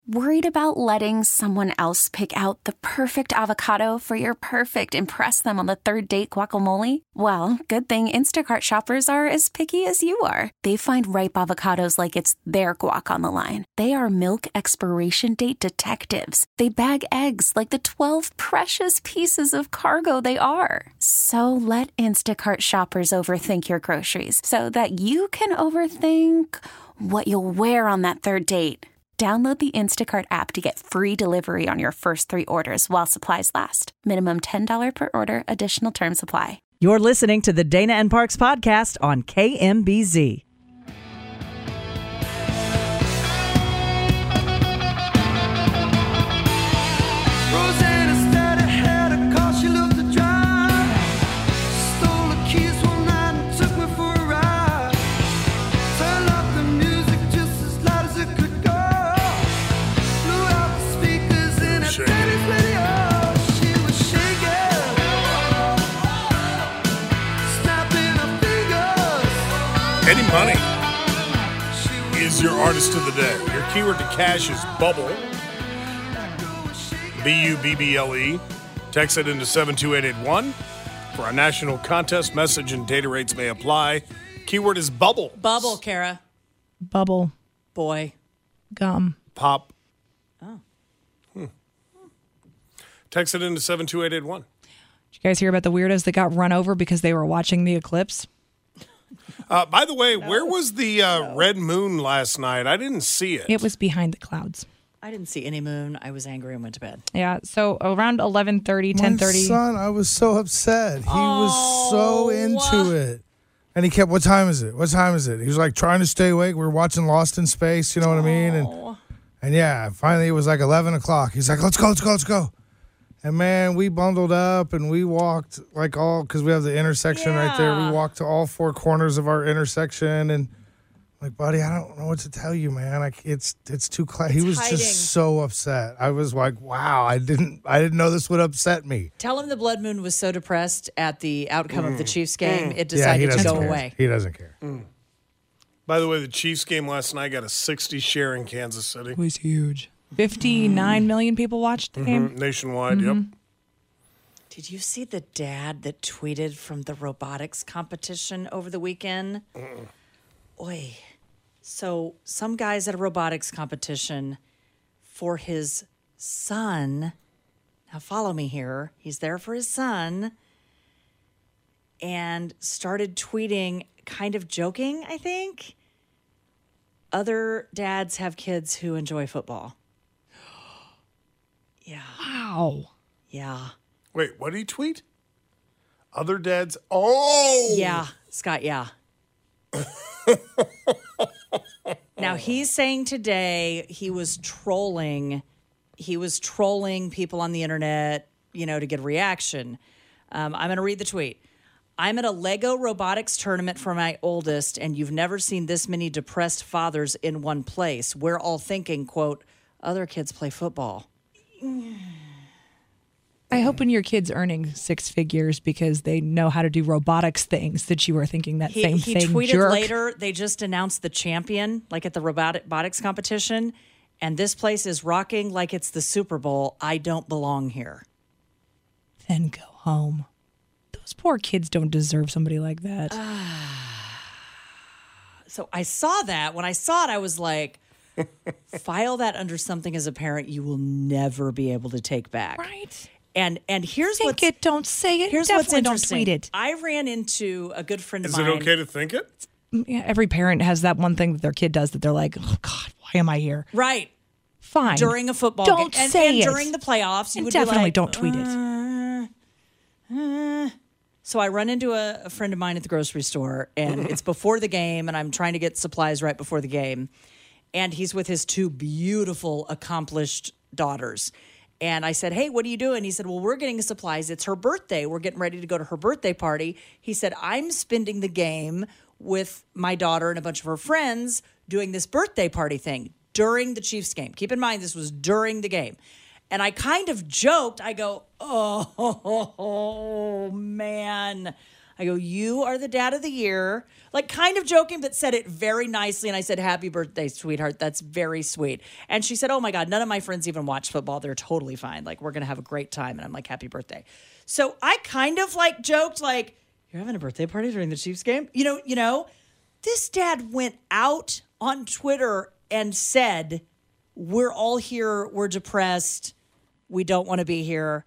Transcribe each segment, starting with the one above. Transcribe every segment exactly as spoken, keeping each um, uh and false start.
Worried about letting someone else pick out the perfect avocado for your perfect impress them on the third date guacamole? Well, good thing Instacart shoppers are as picky as you are. They find ripe avocados like it's their guac on the line. They are milk expiration date detectives. They bag eggs like the twelve precious pieces of cargo they are. So let Instacart shoppers overthink your groceries so that you can overthink what you'll wear on that third date. Download the Instacart app to get free delivery on your first three orders while supplies last. Minimum ten dollars per order. Additional terms apply. You're listening to the Dana and Parks podcast on K M B Z. Eddie Money is your artist of the day. Your keyword to cash is bubble. B U B B L E. Text it into seven two eight eight one. For our national contest, message and data rates may apply. Keyword is bubble. Bubble, Kara. Bubble. Boy. Gum. Pop. Oh. Hmm. Text it into seven two eight eight one. Did you guys hear about the weirdos that got run over because they were watching the eclipse? Uh, by the way, no. where was the uh, no. red moon last night? I didn't see it. It was behind the clouds. I didn't see any moon. I was angry and went to bed. Yeah, so around eleven thirty, ten thirty. My son, I was so upset. He oh, was so into it. And he kept, what time is it? What time is it? He was like trying to stay awake. We were watching Lost in Space, you know what I mean? And, and yeah, finally it was like eleven o'clock. He's like, let's go, let's go, let's go. And, man, we bundled up and we walked like all, because we have the intersection yeah. right there. We walked to all four corners of our intersection. And, like, buddy, I don't know what to tell you, man. Like, it's it's too close. He was hiding. just so upset. I was like, wow, I didn't I didn't know this would upset me. Tell him the blood moon was so depressed at the outcome mm. of the Chiefs game, mm. it decided yeah, to go care. away. He doesn't care. Mm. By the way, the Chiefs game last night got a sixty share in Kansas City. It was huge. fifty-nine mm. million people watched the game. Mm-hmm. Nationwide, mm-hmm. yep. Did you see the dad that tweeted from the robotics competition over the weekend? Mm. Oy. So some guy's at a robotics competition for his son. Now follow me here. He's there for his son. And started tweeting, kind of joking, I think. Other dads have kids who enjoy football. Yeah. Wow. Yeah. Wait, what did he tweet? Other dads? Oh! Yeah, Scott, yeah. Now, he's saying today he was trolling. He was trolling people on the internet, you know, to get a reaction. Um, I'm going to read the tweet. I'm at a Lego robotics tournament for my oldest, and you've never seen this many depressed fathers in one place. We're all thinking, quote, other kids play football. I hope when your kid's earning six figures because they know how to do robotics things that you were thinking that he, same he thing. He tweeted jerk. later, they just announced the champion, like at the robotics competition, and this place is rocking like it's the Super Bowl. I don't belong here. Then go home. Those poor kids don't deserve somebody like that. So I saw that. When I saw it, I was like, file that under something as a parent you will never be able to take back. Right. And and here's think what's it, don't say it. Here's Definitely what's interesting. Don't tweet it. I ran into a good friend of Is mine. it okay to think it? Yeah, every parent has that one thing that their kid does that they're like, oh God, why am I here? Right. Fine. During a football don't game. And, say and it. during the playoffs, you and would definitely be like, don't tweet it. Uh, uh. So I run into a, a friend of mine at the grocery store, and it's before the game, and I'm trying to get supplies right before the game. And he's with his two beautiful, accomplished daughters. And I said, hey, what are you doing? He said, well, we're getting supplies. It's her birthday. We're getting ready to go to her birthday party. He said, I'm spending the game with my daughter and a bunch of her friends doing this birthday party thing during the Chiefs game. Keep in mind, this was during the game. And I kind of joked. I go, oh, man. I go, you are the dad of the year. Like kind of joking, but said it very nicely. And I said, happy birthday, sweetheart. That's very sweet. And she said, oh my God, none of my friends even watch football. They're totally fine. Like we're going to have a great time. And I'm like, happy birthday. So I kind of like joked like, you're having a birthday party during the Chiefs game? You know, you know, this dad went out on Twitter and said, we're all here. We're depressed. We don't want to be here.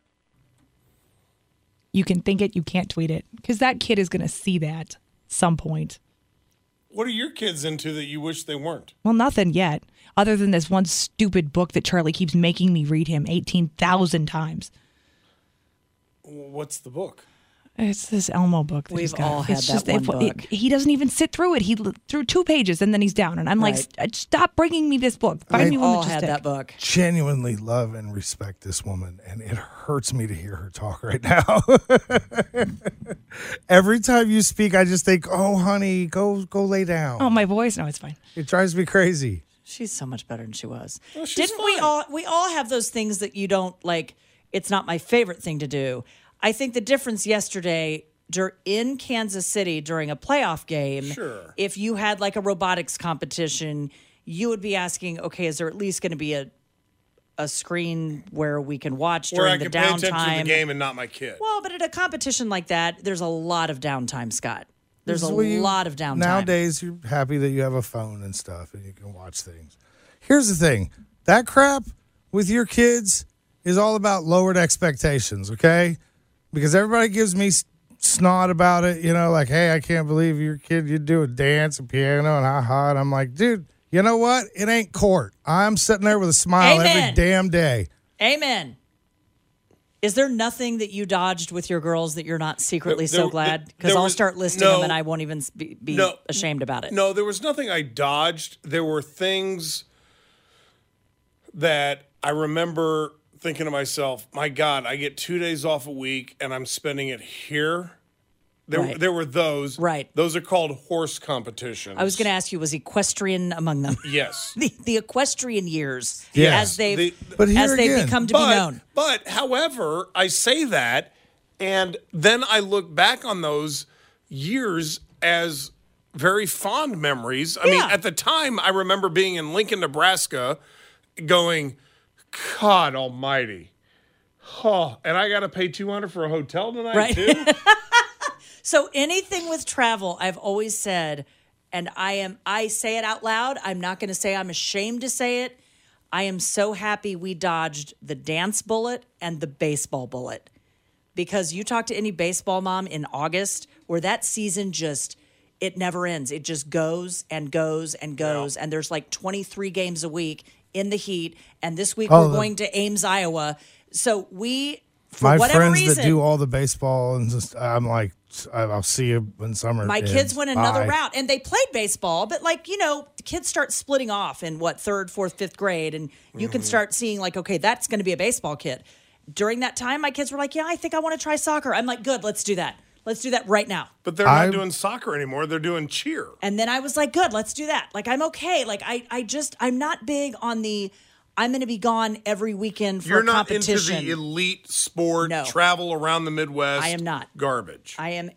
You can think it, you can't tweet it. Because that kid is going to see that some point. What are your kids into that you wish they weren't? Well, nothing yet, other than this one stupid book that Charlie keeps making me read him eighteen thousand times. What's the book? It's this Elmo book. That We've he's got. all had it's that just, one it, book. It, he doesn't even sit through it. He through two pages and then he's down. And I'm Right. like, stop bringing me this book. Find We've me one All that just had stick. that book. Genuinely love and respect this woman, and it hurts me to hear her talk right now. Every time you speak, I just think, "Oh, honey, go go lay down." Oh, my voice? No, it's fine. It drives me crazy. She's so much better than she was. Well, she's Didn't we fine. all we all have those things that you don't like, it's not my favorite thing to do. I think the difference yesterday dur- in Kansas City during a playoff game, Sure. if you had like a robotics competition, you would be asking, okay, is there at least going to be a a screen where we can watch Where during I the can pay attention to downtime? the game and not my kid. Well, but at a competition like that, there's a lot of downtime, Scott. There's a This is what you- lot of downtime. Nowadays, you're happy that you have a phone and stuff and you can watch things. Here's the thing. That crap with your kids is all about lowered expectations, okay? Because everybody gives me s- snot about it, you know, like, hey, I can't believe your kid, you do a dance and piano and ha-ha. And I'm like, dude, you know what? It ain't court. I'm sitting there with a smile Amen. every damn day. Amen. Is there nothing that you dodged with your girls that you're not secretly There- so there- glad? there Because I'll was- start listing no. them and I won't even be, be No. ashamed about it. No, there was nothing I dodged. There were things that I remember thinking to myself, my God, I get two days off a week and I'm spending it here. There, Right. there were those. Right. Those are called horse competitions. I was going to ask you, was equestrian among them? Yes. the, the equestrian years, Yes. as they've The- But here as they've again- become to but, be known. But, however, I say that, and then I look back on those years as very fond memories. I mean, Yeah. at the time, I remember being in Lincoln, Nebraska, going, God Almighty, oh, and I got to pay two hundred for a hotel tonight Right. too. So anything with travel, I've always said, and I am I say it out loud. I'm not going to say I'm ashamed to say it. I am so happy we dodged the dance bullet and the baseball bullet. Because you talk to any baseball mom in August where that season just it never ends. It just goes and goes and goes. And there's like twenty-three games a week in the heat. And this week Oh, we're the- going to Ames, Iowa. So we, for My whatever friends reason, that do all the baseball and just, I'm like, I'll see you when summer my ends. kids went another Bye. route and they played baseball, but like, you know, the kids start splitting off in what, third, fourth, fifth grade. And you Mm-hmm. can start seeing like, okay, that's going to be a baseball kid. During that time, my kids were like, yeah, I think I want to try soccer. I'm like, good, let's do that. Let's do that right now. But they're not I- doing soccer anymore. They're doing cheer. And then I was like, good, let's do that. Like, I'm okay. Like, I, I just, I'm not big on the, I'm going to be gone every weekend for You're a not into competition. the elite sport, No. travel around the Midwest. I am not. Garbage. I am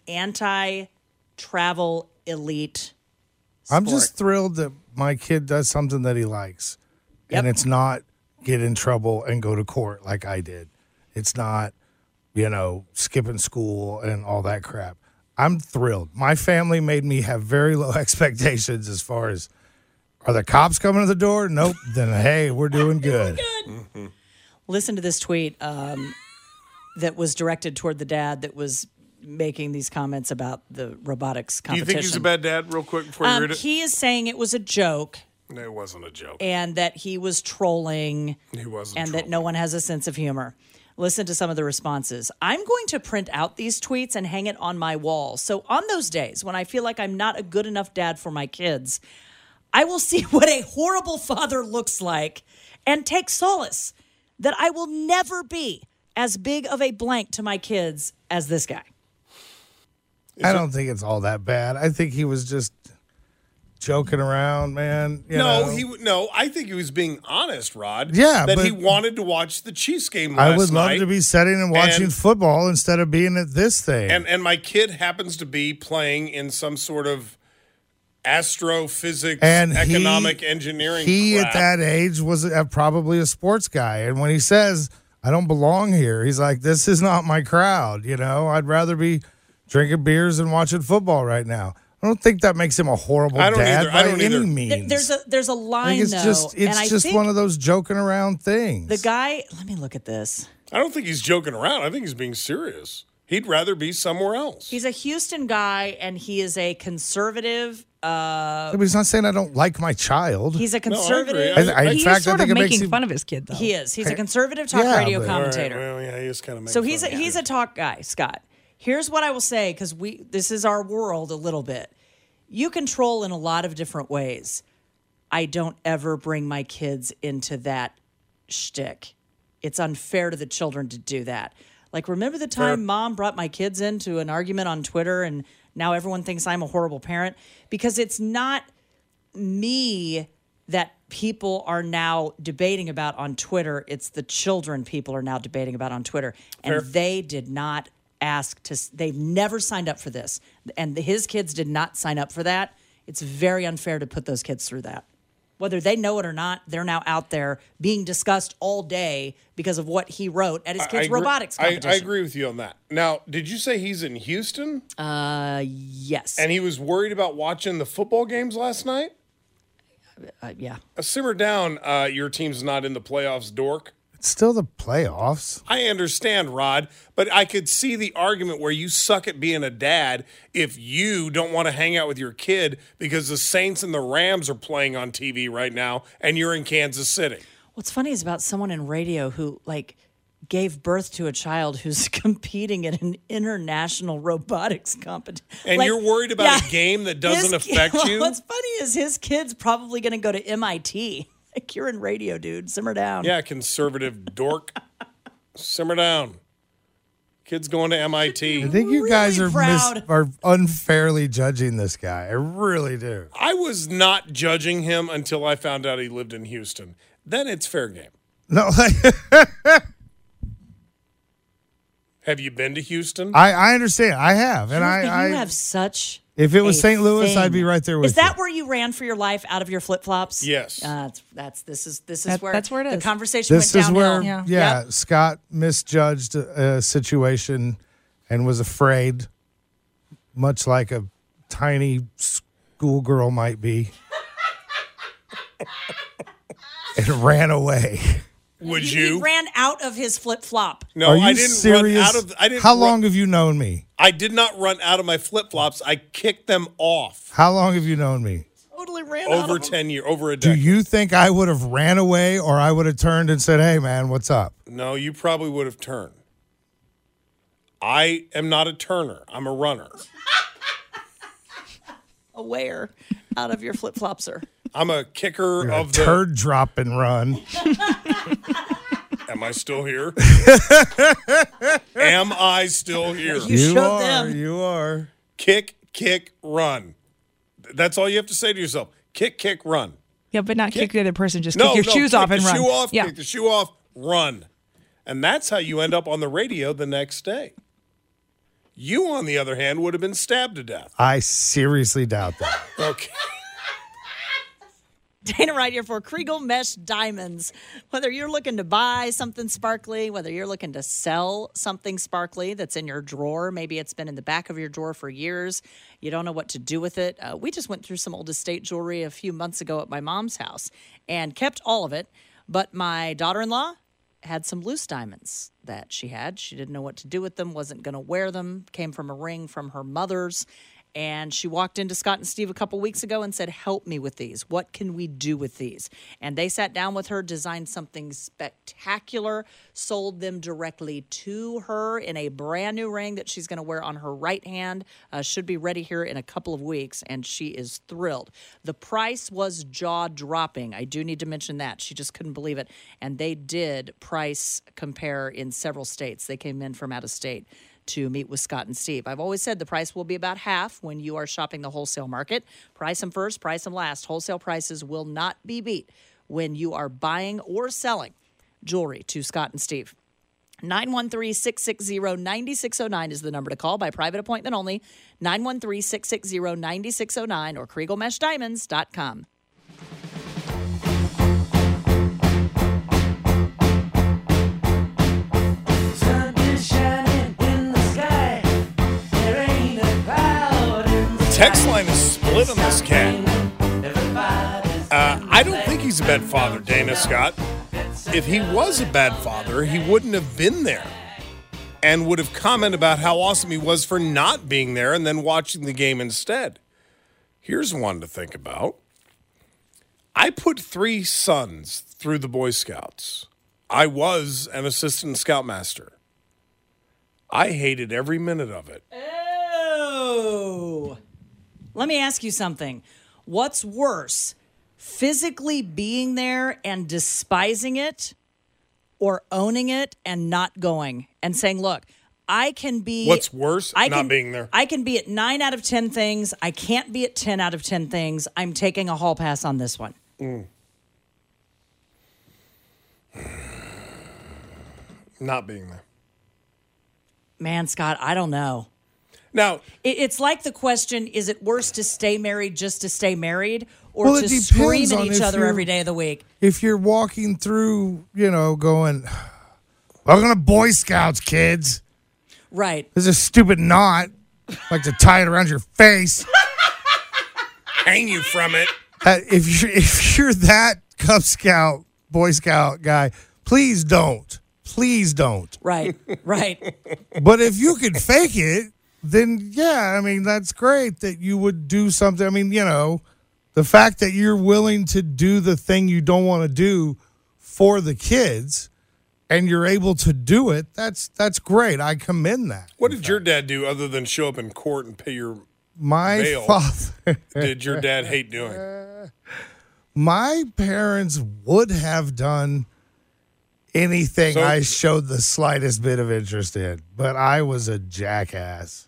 anti-travel elite I'm sport. just thrilled that my kid does something that he likes. Yep. And it's not get in trouble and go to court like I did. It's not, you know, skipping school and all that crap. I'm thrilled. My family made me have very low expectations as far as are the cops coming to the door? Nope. Then, hey, we're doing good. Listen to this tweet um, that was directed toward the dad that was making these comments about the robotics Do you competition. think he's a bad dad, real quick, before you Um, read it? he is saying it was a joke No, it wasn't a joke. and that he was trolling He wasn't and that no one has a sense of humor. Listen to some of the responses. I'm going to print out these tweets and hang it on my wall. So on those days when I feel like I'm not a good enough dad for my kids, I will see what a horrible father looks like and take solace that I will never be as big of a blank to my kids as this guy. I don't think it's all that bad. I think he was just joking around, man. You no, know? he w- no. I think he was being honest, Rod. Yeah, that but- he wanted to watch the Chiefs game last I would love night, to be sitting and watching and- football instead of being at this thing. and and my kid happens to be playing in some sort of astrophysics, And he- economic engineering. he crap. at that age was a, probably a sports guy, and when he says I don't belong here, he's like, this is not my crowd. You know, I'd rather be drinking beers and watching football right now. I don't think that makes him a horrible I don't dad either. I by don't any either. means. There- There's a there's a I line think it's though, just and it's I just think one of those joking around things. the guy. Let me look at this. I don't think he's joking around. I think he's being serious. He'd rather be somewhere else. He's a Houston guy, and he is a conservative. Uh, But he's not saying I don't like my child. he's a agree. conservative. I- I- in He's fact, I sort think of it makes making him- fun of his kid, though. He is. He's a conservative talk Yeah, radio but- All right, commentator. well, yeah, he is kind of making So fun he's a, of him. he's a talk guy, Scott. Here's what I will say because we this is our world a little bit. You control in a lot of different ways. I don't ever bring my kids into that shtick. It's unfair to the children to do that. Like, remember the time Fair. mom brought my kids into an argument on Twitter and now everyone thinks I'm a horrible parent? Because it's not me that people are now debating about on Twitter. It's the children people are now debating about on Twitter. And Fair. they did not ask to, they've never signed up for this. And his kids did not sign up for that. It's very unfair to put those kids through that. Whether they know it or not, they're now out there being discussed all day because of what he wrote at his I kids' agree- robotics I, competition. I agree with you on that. Now, did you say he's in Houston Uh, yes. and he was worried about watching the football games last night? Uh, yeah. Uh, simmer down. Uh, your team's not in the playoffs, dork. It's still the playoffs. I understand, Rod, but I could see the argument where you suck at being a dad if you don't want to hang out with your kid because the Saints and the Rams are playing on T V right now and you're in Kansas City. What's funny is about someone in radio who, like, gave birth to a child who's competing at an international robotics competition. And Like, you're worried about yeah, a game that doesn't his- affect you? What's funny is his kid's probably going to go to M I T. Like, you're in radio, dude. Simmer down. Yeah, conservative dork. Simmer down. Kid's going to M I T. I think you guys Really are mis- proud. are unfairly judging this guy. I really do. I was not judging him until I found out he lived in Houston. Then it's fair game. No, like, Have you been to Houston? I, I understand. I have, and You, I, you I have such. if it was a Saint Louis, thing. I'd be right there with Is that you. where you ran for your life out of your flip flops? Yes. Uh, that's, that's this is this is That- where that's where it the is. conversation This went is downhill. where, Yeah. yeah, Yep. Scott misjudged a, a situation and was afraid, much like a tiny schoolgirl might be, and ran away. Would He- you? He ran out of his flip flop. no, Are you I didn't serious? run out of. I didn't. How run- long have you known me? I did not run out of my flip flops. I kicked them off. How long have you known me? Totally ran out Over of them. ten years, over a Do decade. you think I would have ran away, or I would have turned and said, "Hey, man, what's up"? No, you probably would have turned. I am not a turner. I'm a runner. Aware out of your flip flops, sir. I'm a kicker A of the. turd drop and run. Am I still here? Am I still here? You showed are. them. You are. Kick, kick, run. That's all you have to say to yourself. Kick, kick, run. Yeah, but not kick, the other person. Just No, kick your no, shoes kick off and the run. shoe off, yeah. kick the shoe off, run. And that's how you end up on the radio the next day. You, on the other hand, would have been stabbed to death. I seriously doubt that. Okay. Dana right here for Kriegel Mesh Diamonds. Whether you're looking to buy something sparkly, whether you're looking to sell something sparkly that's in your drawer, maybe it's been in the back of your drawer for years, you don't know what to do with it. Uh, we just went through some old estate jewelry a few months ago at my mom's house and kept all of it. But my daughter-in-law had some loose diamonds that she had. She didn't know what to do with them, wasn't going to wear them, came from a ring from her mother's. And she walked into Scott and Steve a couple weeks ago and said, help me with these. What can we do with these? And they sat down with her, designed something spectacular, sold them directly to her in a brand new ring that she's going to wear on her right hand. Uh, should be ready here in a couple of weeks, and she is thrilled. The price was jaw-dropping. I do need to mention that. She just couldn't believe it. And they did price compare in several states. They came in from out of state to meet with Scott and Steve. I've always said the price will be about half when you are shopping the wholesale market. Price them first, price them last. Wholesale prices will not be beat when you are buying or selling jewelry to Scott and Steve. nine one three, six six zero, nine six zero nine is the number to call by private appointment only. nine one three, six six zero, nine six zero nine or Kriegel Mesh Diamonds dot com. Text line is split on this cat. Uh, I don't think he's a bad father, Dana Scott. If he was a bad father, he wouldn't have been there and would have commented about how awesome he was for not being there and then watching the game instead. Here's one to think about. I put three sons through the Boy Scouts. I was an assistant scoutmaster. I hated every minute of it. Oh. Let me ask you something. What's worse, physically being there and despising it, or owning it and not going and saying, look, I can be... What's worse, I not can, being there? I can be at nine out of ten things. I can't be at ten out of ten things. I'm taking a hall pass on this one. Mm. Not being there. Man, Scott, I don't know. Now, it, it's like the question, is it worse to stay married just to stay married or Well, to it depends scream at on each if other you're- every day of the week? If you're walking through, you know, going, welcome to Boy Scouts, kids. Right. There's a stupid knot. Like to tie it around your face. hang you from it. Uh, if you're if you're that Cub Scout, Boy Scout guy, please don't. Please don't. Right, right. But if you could fake it, then yeah, I mean, that's great that you would do something. I mean, you know, the fact that you're willing to do the thing you don't want to do for the kids and you're able to do it, that's that's great. I commend that. What did your dad do other than show up in court and pay your My bail? father Did your dad hate doing? My parents would have done anything So- I showed the slightest bit of interest in, but I was a jackass.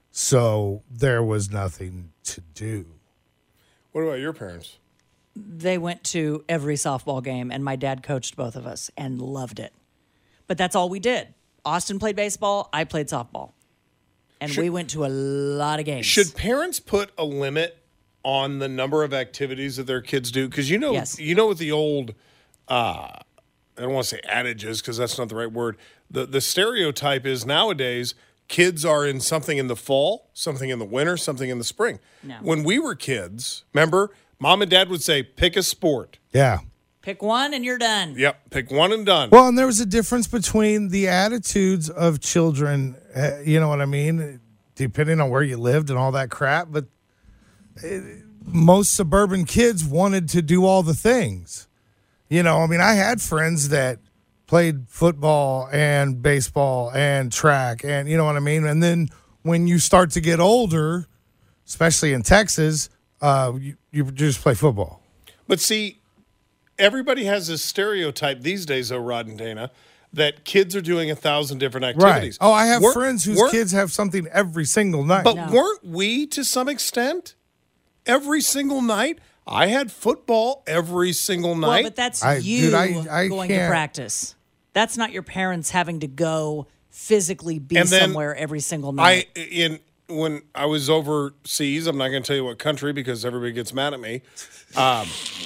So there was nothing to do. What about your parents? They went to every softball game, and my dad coached both of us and loved it. But that's all we did. Austin played baseball, I played softball. And Should- we went to a lot of games. Should parents put a limit on the number of activities that their kids do? Because you know, Yes. you know what the old, uh, I don't want to say adages because that's not the right word. The the stereotype is nowadays kids are in something in the fall, something in the winter, something in the spring. No. When we were kids, remember, mom and dad would say, pick a sport. Yeah. Pick one and you're done. Yep, pick one and done. Well, and there was a difference between the attitudes of children, uh, you know what I mean, depending on where you lived and all that crap. But uh, most suburban kids wanted to do all the things. You know, I mean, I had friends that played football and baseball and track and, you know what I mean? And then when you start to get older, especially in Texas, uh, you, you just play football. But see, everybody has this stereotype these days, though, Rod and Dana, that kids are doing a thousand different activities. Right. Oh, I have Weren't- friends whose weren't- kids have something every single night. But No. weren't we, to some extent, every single night? I had football every single night. Well, but that's I- you dude, I- I going to can't- practice. That's not your parents having to go physically be And then somewhere every single night. I in when I was overseas, I'm not going to tell you what country because everybody gets mad at me. Um,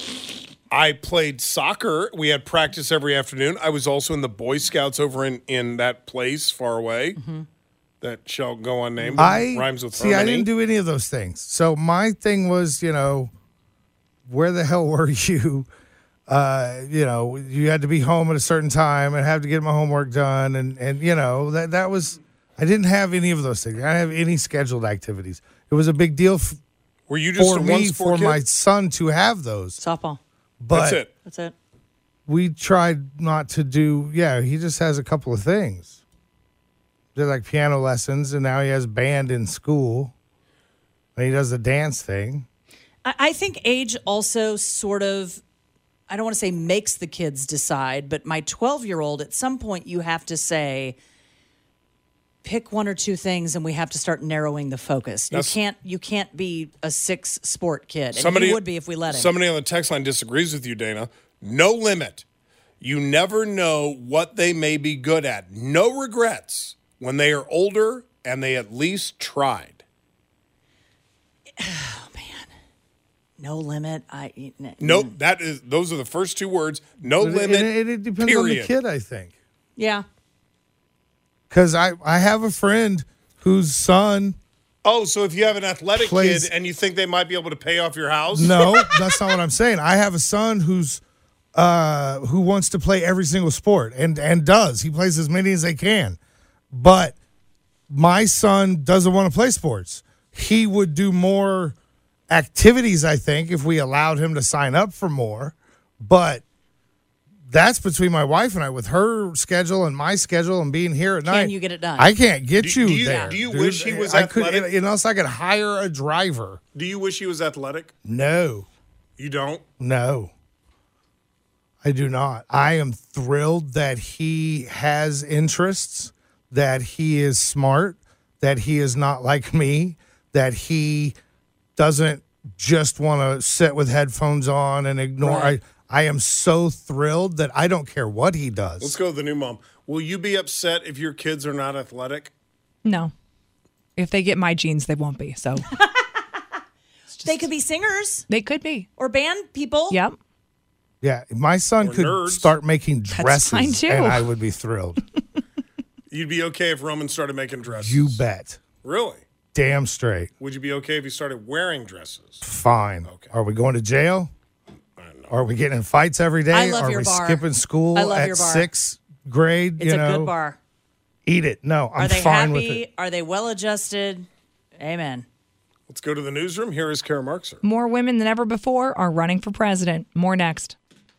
I played soccer. We had practice every afternoon. I was also in the Boy Scouts over in, in that place far away Mm-hmm. that shall go unnamed. but I rhymes with see. I harmony. didn't do any of those things. So my thing was, you know, where the hell were you? Uh, you know, you had to be home at a certain time and have to get my homework done, and and you know that that was. I didn't have any of those things. I didn't have any scheduled activities. It was a big deal f- Were you just for a me, one for sport kid? my son to have those. Softball. But That's it. That's it. we tried not to do. Yeah, he just has a couple of things. Did like piano lessons, and now he has band in school. And he does the dance thing. I, I think age also sort of, I don't want to say makes the kids decide, but my twelve-year-old, at some point you have to say, pick one or two things, and we have to start narrowing the focus. You That's- can't you can't be a six sport kid. And Somebody he would be if we let him. Somebody on the text line disagrees with you, Dana. No limit. You never know what they may be good at. No regrets when they are older and they at least tried. Oh man, no limit. I n- Nope. That is. Those are the first two words. No It- limit. It, it, it depends period. on the kid, I think. Yeah. Because I, I have a friend whose son. Oh, so if you have an athletic Plays- kid and you think they might be able to pay off your house? No, that's not what I'm saying. I have a son who's uh, who wants to play every single sport and and does. He plays as many as they can. But my son doesn't want to play sports. He would do more activities, I think, if we allowed him to sign up for more. But that's between my wife and I, with her schedule and my schedule and being here at Can night. you get it done? I can't get Do- you, do you- there. do you dude. wish he was I could, athletic? unless I could hire a driver. Do you wish he was athletic? No. You don't? No, I do not. I am thrilled that he has interests, that he is smart, that he is not like me, that he doesn't just want to sit with headphones on and ignore. Right. I, I am so thrilled that I don't care what he does. Let's go with the new mom. Will you be upset if your kids are not athletic? No. If they get my genes, they won't be. So They could be singers they could be. or band people. Yep. Yeah, my son Or could nerds. start making dresses, fine, too. and I would be thrilled. You'd be okay if Roman started making dresses. You bet. Really? Damn straight. Would you be okay if he started wearing dresses? Fine. Okay. Are we going to jail? Are we getting in fights every day? I love Are your we bar. skipping school I love at your bar. sixth grade? It's you a know, good bar. Eat it. No, I'm Are they fine with happy? it. Are they well adjusted? Amen. Let's go to the newsroom. Here is Kara Markser. More women than ever before are running for president. More next.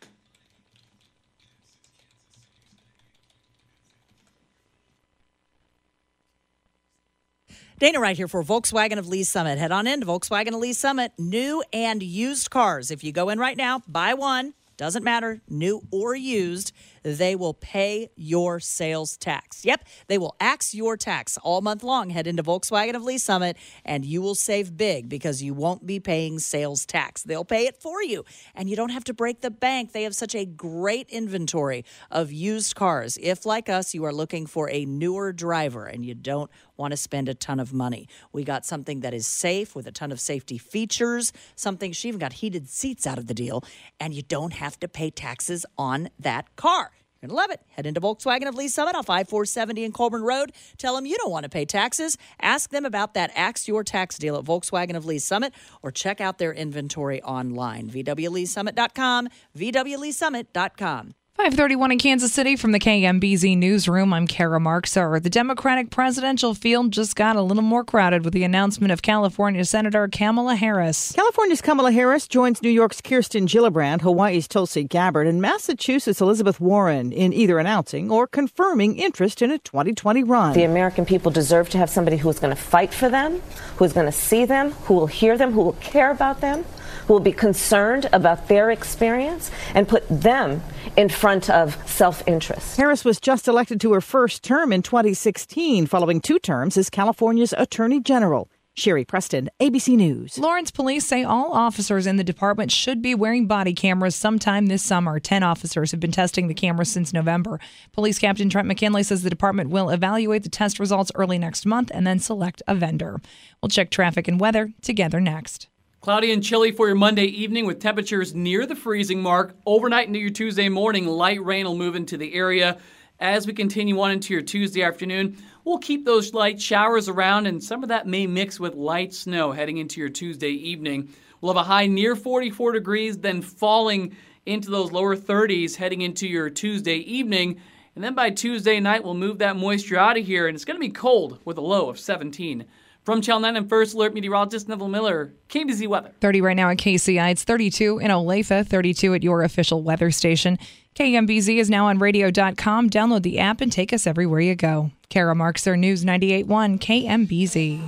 Dana right here for Volkswagen of Lee Summit. Head on in to Volkswagen of Lee Summit. New and used cars. If you go in right now, buy one. Doesn't matter, new or used, they will pay your sales tax. Yep, they will axe your tax all month long. Head into Volkswagen of Lee Summit, and you will save big because you won't be paying sales tax. They'll pay it for you, and you don't have to break the bank. They have such a great inventory of used cars. If, like us, you are looking for a newer driver and you don't want to spend a ton of money, we got something that is safe with a ton of safety features, something, she even got heated seats out of the deal, and you don't have to pay taxes on that car. You're going to love it. Head into Volkswagen of Lee Summit on five four seventy in Colburn Road. Tell them you don't want to pay taxes. Ask them about that Axe Your Tax deal at Volkswagen of Lee Summit, or check out their inventory online. V W Lee Summit dot com, V W Lee Summit dot com. five thirty-one in Kansas City from the K M B Z Newsroom. I'm Kara Markser. The Democratic presidential field just got a little more crowded with the announcement of California Senator Kamala Harris. California's Kamala Harris joins New York's Kirsten Gillibrand, Hawaii's Tulsi Gabbard, and Massachusetts' Elizabeth Warren in either announcing or confirming interest in a twenty twenty run. The American people deserve to have somebody who is going to fight for them, who is going to see them, who will hear them, who will care about them, who will be concerned about their experience and put them in front of self-interest. Harris was just elected to her first term in twenty sixteen, following two terms as California's Attorney General. Sherry Preston, A B C News. Lawrence police say all officers in the department should be wearing body cameras sometime this summer. Ten officers have been testing the cameras since November. Police Captain Trent McKinley says the department will evaluate the test results early next month and then select a vendor. We'll check traffic and weather together next. Cloudy and chilly for your Monday evening with temperatures near the freezing mark. Overnight into your Tuesday morning, light rain will move into the area. As we continue on into your Tuesday afternoon, we'll keep those light showers around, and some of that may mix with light snow heading into your Tuesday evening. We'll have a high near forty-four degrees, then falling into those lower thirties heading into your Tuesday evening. And then by Tuesday night, we'll move that moisture out of here, and it's going to be cold with a low of seventeen. From Channel nine and First Alert Meteorologist Neville Miller, K B Z Weather. thirty right now at K C I. It's thirty-two in Olathe, thirty-two at your official weather station. K M B Z is now on radio dot com. Download the app and take us everywhere you go. Kara Markser, News ninety-eight point one, K M B Z.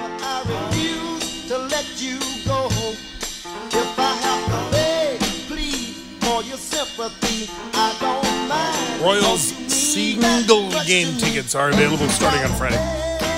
I refuse to let you go. If I have to beg, please, for your sympathy, I don't mind. Royals Single game tickets are available starting on Friday.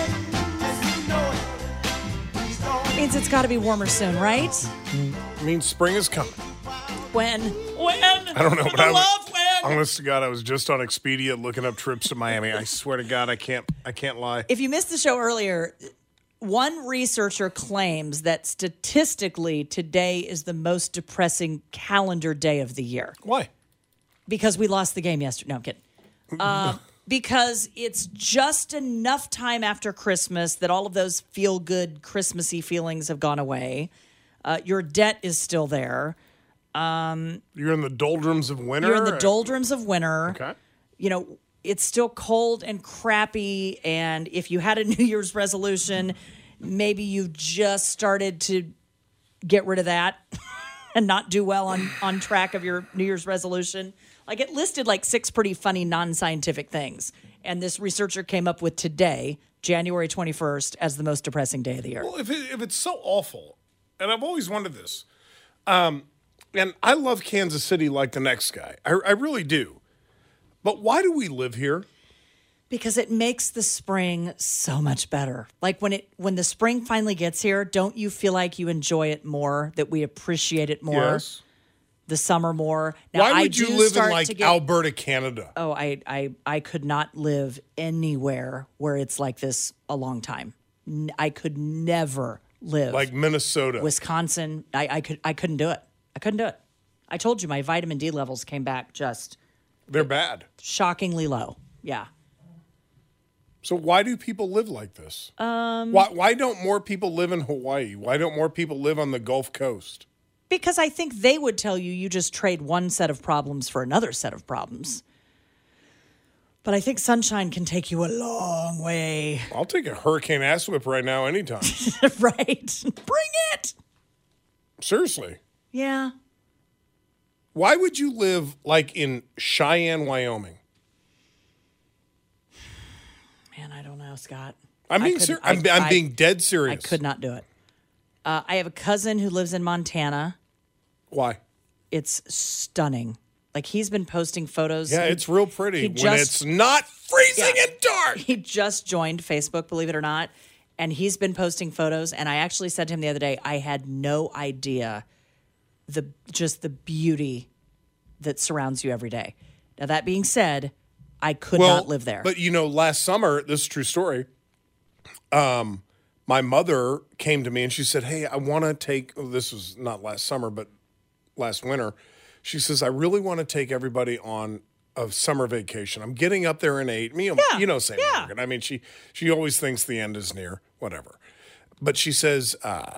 Means it's got to be warmer soon, right? I mean, spring is coming. When? When? I don't know, but I I was, love when. honest to God, I was just on Expedia looking up trips to Miami. I swear to God, I can't, I can't lie. If you missed the show earlier, one researcher claims that statistically today is the most depressing calendar day of the year. Why? Because we lost the game yesterday. No, I'm kidding. Uh, because it's just enough time after Christmas that all of those feel-good Christmassy feelings have gone away. Uh, your debt is still there. Um, You're in the doldrums of winter? You're in the doldrums of winter. Okay. You know, it's still cold and crappy, and if you had a New Year's resolution, maybe you just started to get rid of that and not do well on, on track of your New Year's resolution. Like, it listed like six pretty funny non-scientific things, and this researcher came up with today, January twenty-first, as the most depressing day of the year. Well, if, it, if it's so awful, and I've always wondered this, um, and I love Kansas City like the next guy. I, I really do. But why do we live here? Because it makes the spring so much better. Like when it when the spring finally gets here, don't you feel like you enjoy it more, that we appreciate it more? Yes. The summer more. Now, Why I would you do live in start like to get- Alberta, Canada? Oh, I, I I could not live anywhere where it's like this a long time. N- I could never live Like Minnesota. Wisconsin. I, I could I couldn't do it. I couldn't do it. I told you my vitamin D levels came back just They're bad. shockingly low. Yeah. So why do people live like this? Um, why why don't more people live in Hawaii? Why don't more people live on the Gulf Coast? Because I think they would tell you you just trade one set of problems for another set of problems. But I think sunshine can take you a long way. I'll take a hurricane ass whip right now anytime. Right. Bring it. Seriously. Yeah. Why would you live like in Cheyenne, Wyoming? Man, I don't know, Scott. I'm I being couldn't- ser- I'm, I- I'm I- being dead I serious. could not do it. Uh, I have a cousin who lives in Montana. Why? It's stunning. Like, he's been posting photos. Yeah, He- it's real pretty he when just- it's not freezing Yeah. and dark. He just joined Facebook, believe it or not, and he's been posting photos. And I actually said to him the other day, I had no idea the just the beauty that surrounds you every day. Now, that being said, I could not live there. But you know, last summer, this is a true story. Um, my mother came to me and she said, "Hey, I want to take." Oh, this was not last summer, but last winter. She says, "I really want to take everybody on a summer vacation. I'm getting up there in eight. You know, Yeah, you know, Saint yeah. Margaret. I mean, she she always thinks the end is near. Whatever." But she says, uh,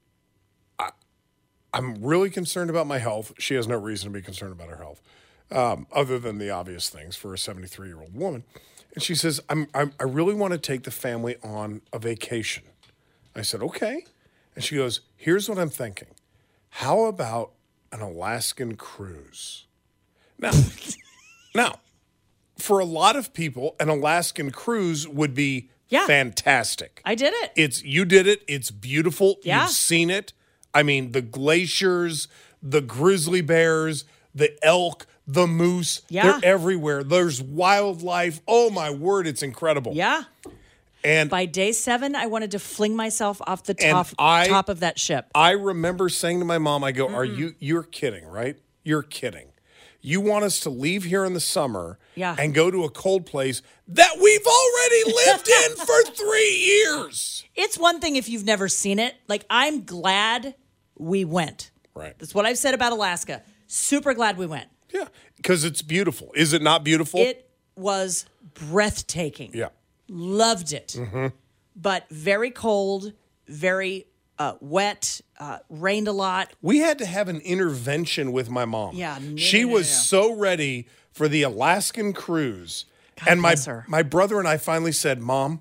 I, "I'm really concerned about my health." She has no reason to be concerned about her health. Um, other than the obvious things for a seventy-three-year-old woman. And she says, I'm, I'm, I really want to take the family on a vacation. I said, okay. And she goes, here's what I'm thinking. How about an Alaskan cruise? Now, now, for a lot of people, an Alaskan cruise would be Yeah. fantastic. I did it. It's you did it. It's beautiful. Yeah. You've seen it. I mean, the glaciers, the grizzly bears, the elk, the moose. Yeah. They're everywhere. There's wildlife. Oh my word, it's incredible. Yeah. And By day seven, I wanted to fling myself off the And top, I- top of that ship. I remember saying to my mom, I go, "Are you you're kidding, right? You're kidding. You want us to leave here in the summer Yeah. and go to a cold place that we've already lived in for three years." It's one thing if you've never seen it. Like, I'm glad we went. Right. That's what I've said about Alaska. Super glad we went. Yeah. Because it's beautiful. Is it not beautiful? It was breathtaking. yeah. Loved it. Mm-hmm. But very cold, very uh, wet, uh, rained a lot. We had to have an intervention with my mom. Yeah, no, she no, no, was no. so ready for the Alaskan cruise. God and my bless her. my brother and I finally said, "Mom,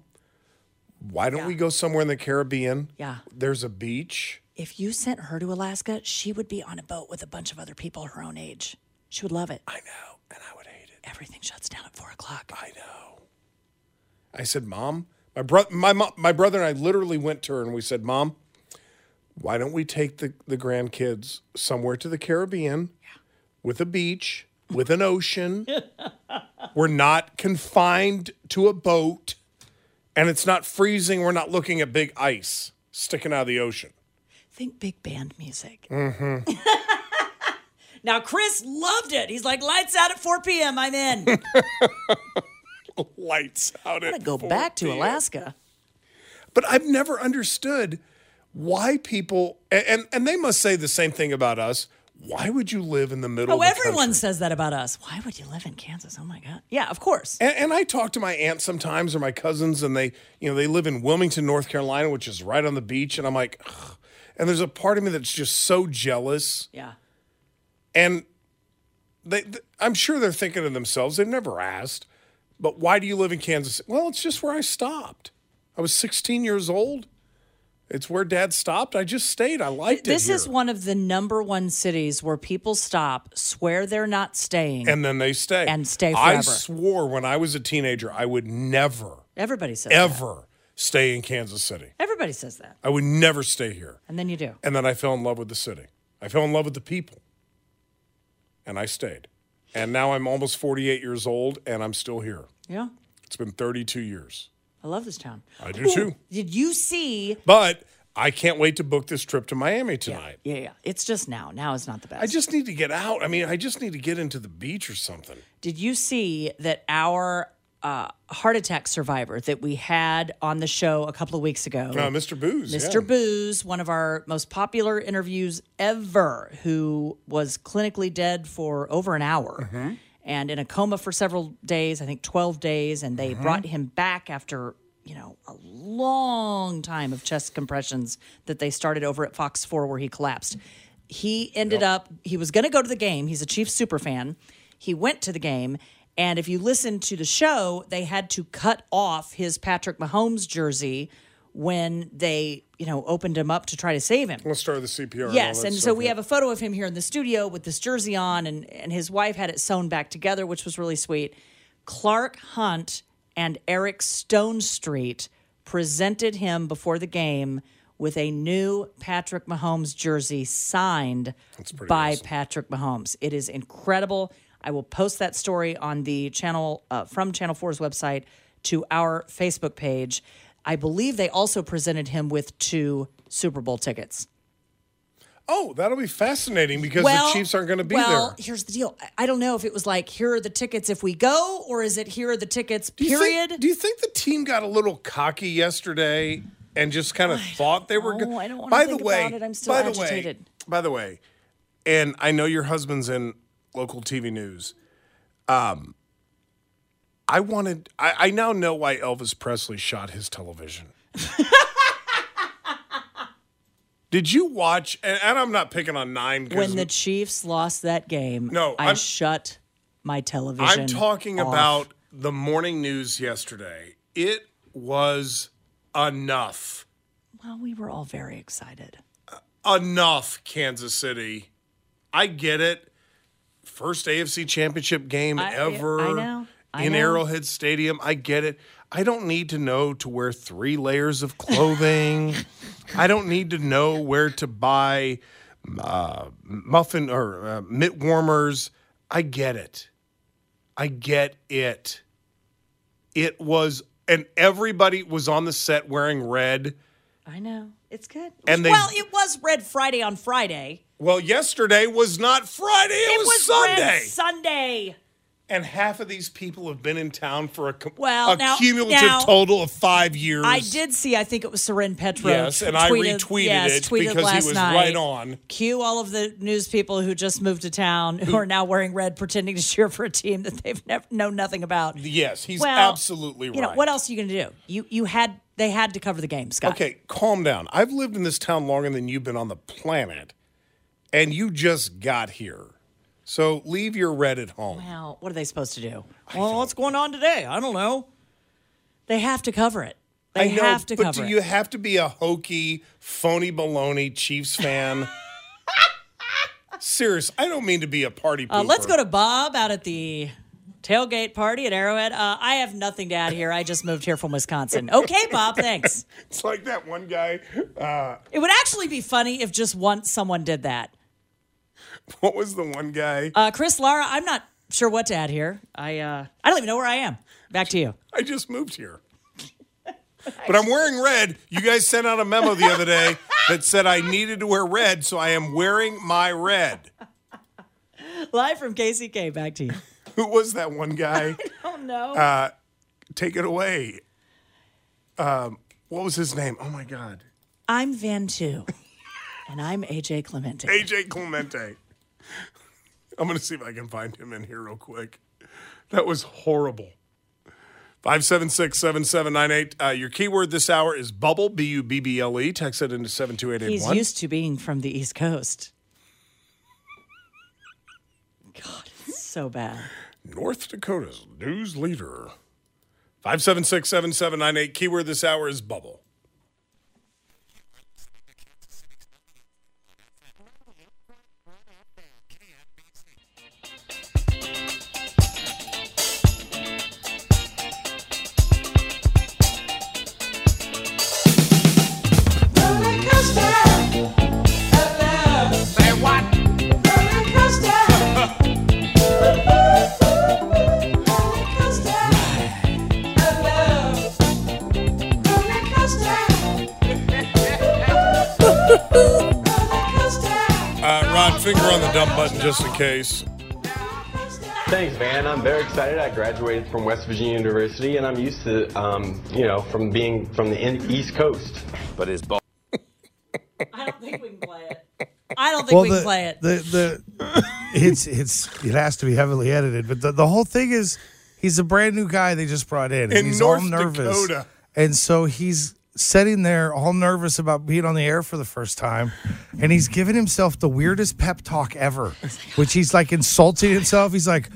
why don't Yeah. we go somewhere in the Caribbean? Yeah. There's a beach." If you sent her to Alaska, she would be on a boat with a bunch of other people her own age. She would love it. I know, and I would hate it. Everything shuts down at four o'clock. I know. I said, "Mom, my brother my mo- my brother and I literally went to her and we said, "Mom, why don't we take the, the grandkids somewhere to the Caribbean with a beach, with an ocean, We're not confined to a boat, and it's not freezing. We're not looking at big ice sticking out of the ocean. Think big band music. Mm-hmm. Now, Chris loved it. He's like, lights out at four p.m. I'm in. Lights out I'm at going to go back to Alaska. But I've never understood why people, and, and they must say the same thing about us. Why would you live in the middle Oh, of the everyone country? says that about us. Why would you live in Kansas? Oh, my God. Yeah, of course. And, and I talk to my aunt sometimes or my cousins, and they, you know, they live in Wilmington, North Carolina, which is right on the beach. And I'm like, ugh. And there's a part of me that's just so jealous. Yeah. And they, th- I'm sure they're thinking to themselves, they've never asked, but why do you live in Kansas? Well, it's just where I stopped. I was sixteen years old. It's where Dad stopped. I just stayed. I liked this it here. This is one of the number one cities where people stop, swear they're not staying. And then they stay. And stay forever. I swore when I was a teenager I would never, Everybody says ever that. stay in Kansas City. Everybody says that. I would never stay here. And then you do. And then I fell in love with the city. I fell in love with the people. And I stayed. And now I'm almost forty-eight years old, and I'm still here. Yeah. It's been thirty-two years. I love this town. I do too. Did you see? But I can't wait to book this trip to Miami tonight. Yeah, yeah. It's just now. Now is not the best. I just need to get out. I mean, I just need to get into the beach or something. Did you see that our uh, heart attack survivor that we had on the show a couple of weeks ago? Uh, Mister Booze. Mister Yeah. Booze, one of our most popular interviews ever, who was clinically dead for over an hour. Mm-hmm. And in a coma for several days, I think twelve days, and they Mm-hmm. brought him back after, you know, a long time of chest compressions that they started over at Fox four where he collapsed. He ended Yep. up, he was going to go to the game. He's a Chiefs super fan. He went to the game, and if you listen to the show, they had to cut off his Patrick Mahomes jersey when they, you know, opened him up to try to save him. Let's start the C P R. Yes, all and that so stuff, we yeah. have a photo of him here in the studio with this jersey on, and, and his wife had it sewn back together, which was really sweet. Clark Hunt and Eric Stone Street presented him before the game with a new Patrick Mahomes jersey signed by awesome. Patrick Mahomes. It is incredible. I will post that story on the channel uh, from Channel four's website to our Facebook page. I believe they also presented him with two Super Bowl tickets. Oh, that'll be fascinating because Well- the Chiefs aren't going to be well, there. here's the deal. I- I don't know if it was like, here are the tickets if we go, or is it here are the tickets, Do you period? Think, do you think the team got a little cocky yesterday and just kind of thought they were know. good? I don't wanna By think the way, about it. I'm still by agitated. The way, by the way, and I know your husband's in local T V news. Um, I wanted. I, I now know why Elvis Presley shot his television. Did you watch? And, and I'm not picking on nine. 'cause When the Chiefs lost that game, No, I I'm- shut my television I'm talking off. about the morning news yesterday. It was enough. Well, we were all very excited. Enough, Kansas City. I get it. First A F C championship game I- ever I know. I in know. Arrowhead Stadium. I get it. I don't need to know to wear three layers of clothing. I don't need to know where to buy uh, muffin or uh, mitt warmers. I get it. I get it. It was, and everybody was on the set wearing red. I know. It's good. And they- well, it was Red Friday on Friday. Well, yesterday was not Friday, it, It was, was Sunday. Red Sunday. And half of these people have been in town for a, com- Well, a now- cumulative now- total of five years. I did see, I think it was Soren Petro. Yes, and I tweeted- retweeted yes, it tweeted because he last was night. right on. Cue all of the news people who just moved to town who are now wearing red, pretending to cheer for a team that they've never known nothing about. Yes, he's Well, absolutely right. You know, what else are you going to do? You you had they had to cover the game, Scott. Okay, calm down. I've lived in this town longer than you've been on the planet, and you just got here. So leave your red at home. Well, what are they supposed to do? Well, what's going on today? I don't know. They have to cover it. They I know, have to but cover do it. you have to be a hokey, phony baloney Chiefs fan? Serious, I don't mean to be a party pooper. Uh, let's go to Bob out at the tailgate party at Arrowhead. Uh, I have nothing to add here. I just moved here from Wisconsin. Okay, Bob, thanks. It's like that one guy. Uh, It would actually be funny if just once someone did that. what was the one guy? Uh, Chris Lara, I'm not sure what to add here. I uh, I don't even know where I am. Back to you. I just moved here. But I'm wearing red. You guys sent out a memo the other day that said I needed to wear red, so I am wearing my red. Live from K C K, back to you. Who was that one guy? I don't know. Uh, take it away. Um, what was his name? Oh, my God. I'm Van Tu, and I'm A J Clemente. A J Clemente. I'm going to see if I can find him in here real quick. That was horrible. five seven six, seven seven nine eight. Uh, your keyword this hour is bubble, B U B B L E. Text it into seven two eight eight one. He's used to being from the East Coast. God, it's so bad. North Dakota's news leader. five seven six, seven seven nine eight. Keyword this hour is bubble. Finger on the dump button just in case. Thanks, Van. I'm very excited. I graduated from West Virginia University, and I'm used to, um, you know, from being from the in- East Coast. But his ball. I don't think we can play it. I don't think well, we the, can play it. The the it's it's it has to be heavily edited, but the, the whole thing is he's a brand new guy they just brought in, and in he's North all nervous, Dakota. And so he's sitting there all nervous about being on the air for the first time, and he's giving himself the weirdest pep talk ever, which he's like insulting himself. He's like,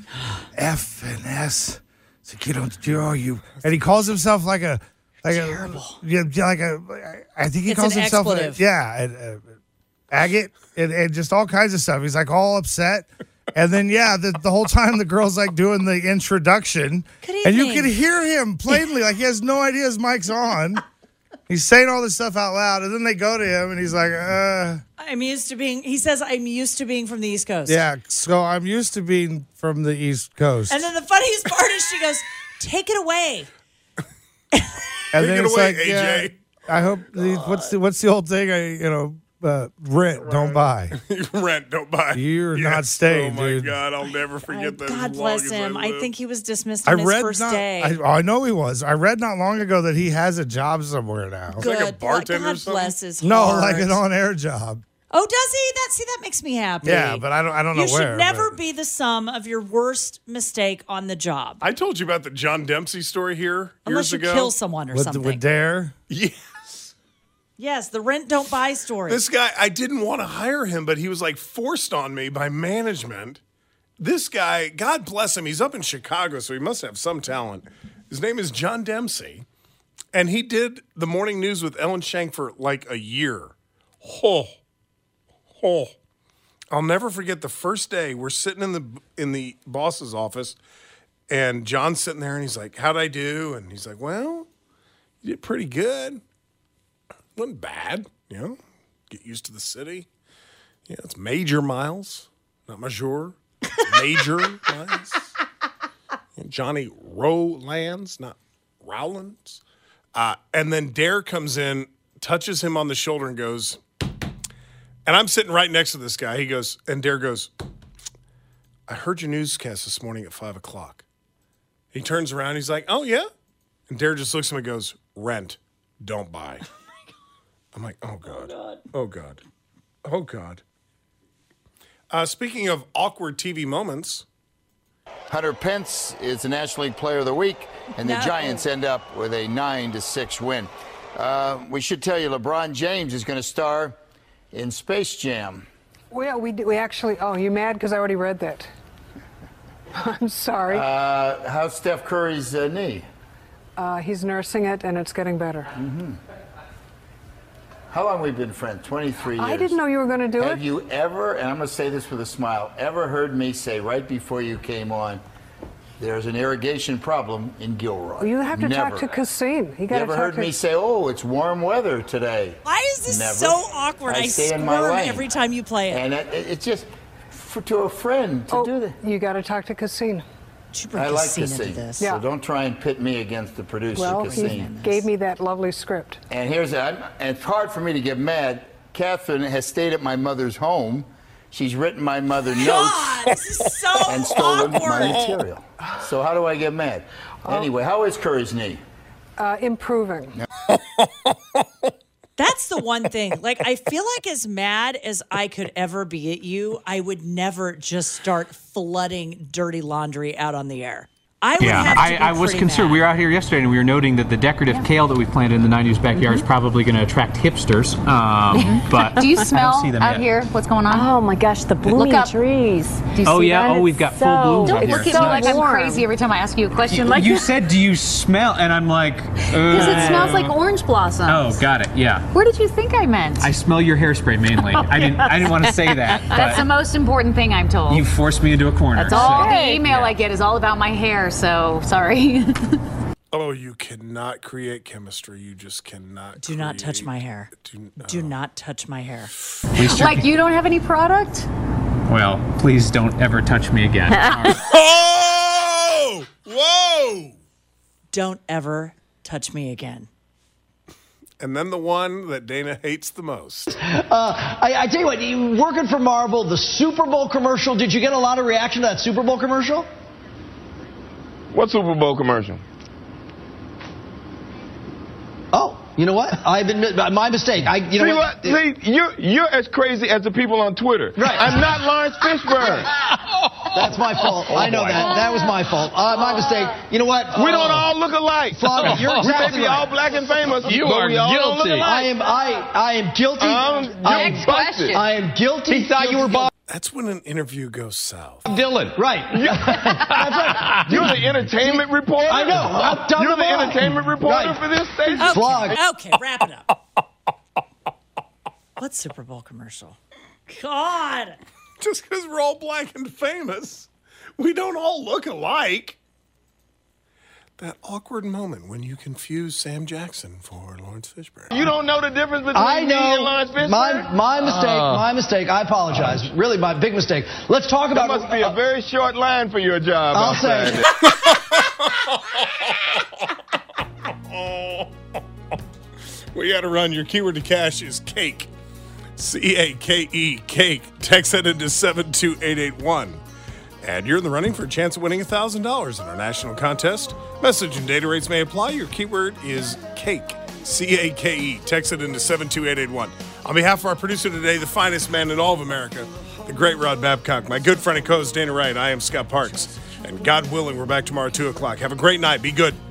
F and S, so you don't do you, and he calls himself like a like Terrible. a yeah like a I think he It's calls an himself a, expletive. yeah a, a, agate and, and just all kinds of stuff. He's like all upset. And then, yeah, the, the whole time the girl's like doing the introduction, Good and you evening. can hear him plainly, like he has no idea his mic's on. He's saying all this stuff out loud, and then they go to him, and he's like, uh. I'm used to being, he says, I'm used to being from the East Coast. Yeah, so I'm used to being from the East Coast. And then the funniest part is she goes, take it away. and Take then it it's away, like, A J. yeah, I hope, the, what's the what's the old thing? I, you know, uh, rent, don't buy. Rent, don't buy. You're Yes. not staying, Oh, my dude. God. I'll never Oh, forget that. God as long bless as him. I, I live. think he was dismissed I on his read first not, day. I, I know he was. I read not long ago that he has a job somewhere now. Good. like a bartender or God something? bless his No, heart. like an on-air job. Oh, does he? That see, that makes me happy. Yeah, but I don't. I don't know you where. should never but- be the sum of your worst mistake on the job, I told you about the John Dempsey story here unless years you ago. kill someone or with, something. with Dare. Yes. Yes, the rent don't buy story. This guy, I didn't want to hire him, but he was like forced on me by management. This guy, God bless him, he's up in Chicago, so he must have some talent. His name is John Dempsey, and he did the morning news with Ellen Shank for like a year. Oh, oh. I'll never forget the first day we're sitting in the in the boss's office, and John's sitting there, and he's like, how'd I do? And he's like, well, you did pretty good. Wasn't bad, you know. Get used to the city. Yeah, it's major miles, not major. It's major miles. And Johnny Rowlands, not Rowlands. Uh, and then Dare comes in, touches him on the shoulder, and goes. And I'm sitting right next to this guy. He goes, and Dare goes, I heard your newscast this morning at five o'clock. He turns around. He's like, oh yeah. And Dare just looks at him and goes, rent, don't buy. I'm like, oh, God. Oh, God. Oh, God. Uh, speaking of awkward T V moments. Hunter Pence is the National League Player of the Week, and the No. Giants end up with a nine to six win. Uh, we should tell you LeBron James is going to star in Space Jam. Well, we, we actually, oh, you mad because I already read that? I'm sorry. Uh, how's Steph Curry's uh, knee? Uh, he's nursing it, and it's getting better. Mm-hmm. How long have we been friends? twenty-three years. I didn't know you were going to do Have it. you ever, and I'm going to say this with a smile, ever heard me say right before you came on, there's an irrigation problem in Gilroy? Well, you have to Never. talk to Cassine. You You got to ever talk heard to me say, oh, it's warm weather today? Why is this Never. so awkward? I, I stay in my squirm lane. every time you play it. And it, it, it's just for, to a friend to oh, do that. You got to talk to Cassine. I like to sing. So Yeah. don't try and pit me against the producer, Well, he Cassine. gave me that lovely script. And here's that. And it's hard for me to get mad. Catherine has stayed at my mother's home. She's written my mother notes God, this is so and stolen awkward. my material. So how do I get mad? Anyway, how is Curry's knee? Uh, improving. That's the one thing. Like, I feel like as mad as I could ever be at you, I would never just start flooding dirty laundry out on the air. I would yeah, have to I, be I was pretty concerned. mad. We were out here yesterday and we were noting that the decorative Yeah. kale that we planted in the nineties backyard is probably going to attract hipsters. Um, but Do you I smell don't see them out yet. here what's going on? Oh my gosh, the blooming Look up. trees. Do you Oh, see yeah? that? Oh, we've It's got full so- blooms out Don't here. look at so me like I'm warm. crazy every time I ask you a question. You, Like you said, do you smell? And I'm like, because it smells like orange blossoms. Oh, got it. Yeah. Where did you think I meant? I smell your hairspray mainly. I didn't. I didn't want to say that. That's the but most important thing, I'm told. you forced me into a corner. That's all. so- The email I get is all about my hair, so sorry. Oh, you cannot create chemistry. You just cannot. Do not touch my hair. Do, Do not touch my hair. Please Like you don't have any product? Well, please don't ever touch me again. Oh! Whoa! Don't ever touch me again. And then the one that Dana hates the most. Uh, I, I tell you what, you working for Marvel, the Super Bowl commercial, did you get a lot of reaction to that Super Bowl commercial? What Super Bowl commercial? Oh, you know what? I've admit my mistake. I, you know See what? what? See, you're you're as crazy as the people on Twitter. Right. I'm not Lawrence Fishburne. That's my fault. Oh, I know boy. that. That was my fault. Uh, my mistake. You know what? We Uh, don't all look alike. Father, you're we may exactly be right. all black and famous. You but are we all don't look guilty. alike. I am. I. I am guilty. Um, I you're am busted. I am guilty. He thought you were Bob That's when an interview goes south. Dylan. Right. That's right. You're the entertainment reporter. I know. I've done You're them the all. entertainment reporter Right. for this station. Okay, Slog. okay, wrap it up. What Super Bowl commercial? God. Just because we're all black and famous, we don't all look alike. That awkward moment when you confuse Sam Jackson for Lawrence Fishburne. You don't know the difference between I me know. and Lawrence Fishburne? My my mistake. Uh. my mistake. I apologize. Really, my big mistake. Let's talk That about. must be a very short line for your job. I'll outside say. there. We got to run. Your keyword to cash is cake. C A K E, cake. Text that into seven two eight eight one. And you're in the running for a chance of winning one thousand dollars in our national contest. Message and data rates may apply. Your keyword is cake. C A K E. Text it into seven two eight eight one. On behalf of our producer today, the finest man in all of America, the great Rod Babcock, my good friend and co-host Dana Wright, I am Scott Parks. And God willing, we're back tomorrow at two o'clock. Have a great night. Be good.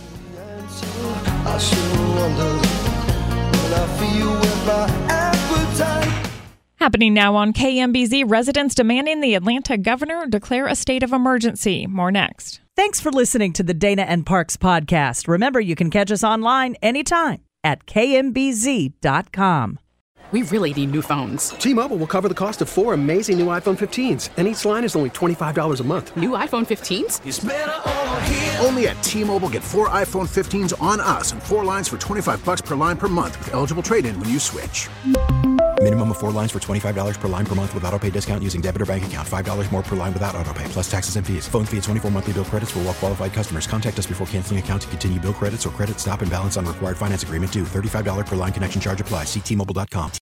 I sure wonder when I feel with my appetite. Happening now on K M B Z, residents demanding the Atlanta governor declare a state of emergency. More next. Thanks for listening to the Dana and Parks podcast. Remember, you can catch us online anytime at K M B Z dot com. We really need new phones. T-Mobile will cover the cost of four amazing new iPhone fifteens, and each line is only twenty-five dollars a month. New iPhone fifteens? It's better over here. Only at T-Mobile, get four iPhone fifteens on us and four lines for twenty-five bucks per line per month with eligible trade-in when you switch. Minimum of four lines for twenty-five dollars per line per month with autopay discount using debit or bank account. five dollars more per line without autopay, plus taxes and fees. Phone fee at twenty-four monthly bill credits for well-qualified customers. Contact us before canceling account to continue bill credits or credit stop and balance on required finance agreement due. thirty-five dollars per line connection charge applies. See T Mobile dot com.